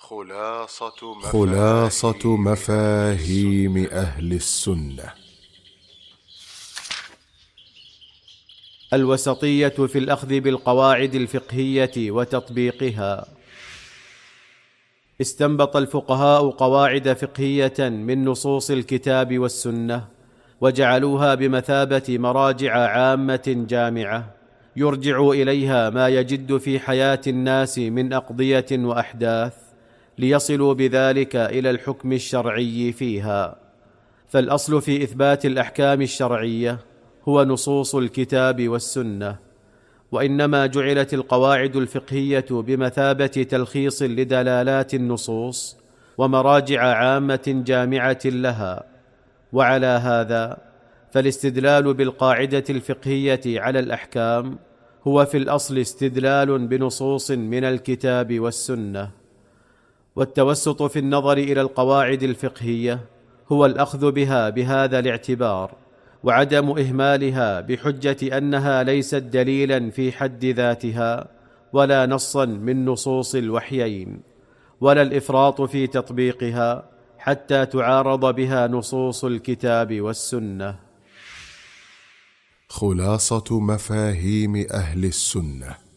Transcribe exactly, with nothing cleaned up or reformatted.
خلاصة مفاهيم, خلاصة مفاهيم أهل السنة. الوسطية في الأخذ بالقواعد الفقهية وتطبيقها. استنبط الفقهاء قواعد فقهية من نصوص الكتاب والسنة، وجعلوها بمثابة مراجع عامة جامعة يرجع إليها ما يجد في حياة الناس من أقضية وأحداث، ليصلوا بذلك إلى الحكم الشرعي فيها. فالأصل في إثبات الأحكام الشرعية هو نصوص الكتاب والسنة، وإنما جعلت القواعد الفقهية بمثابة تلخيص لدلالات النصوص ومراجع عامة جامعة لها. وعلى هذا فالاستدلال بالقاعدة الفقهية على الأحكام هو في الأصل استدلال بنصوص من الكتاب والسنة. والتوسط في النظر إلى القواعد الفقهية هو الأخذ بها بهذا الاعتبار، وعدم إهمالها بحجة أنها ليست دليلا في حد ذاتها ولا نصا من نصوص الوحيين، ولا الإفراط في تطبيقها حتى تعارض بها نصوص الكتاب والسنة. خلاصة مفاهيم أهل السنة.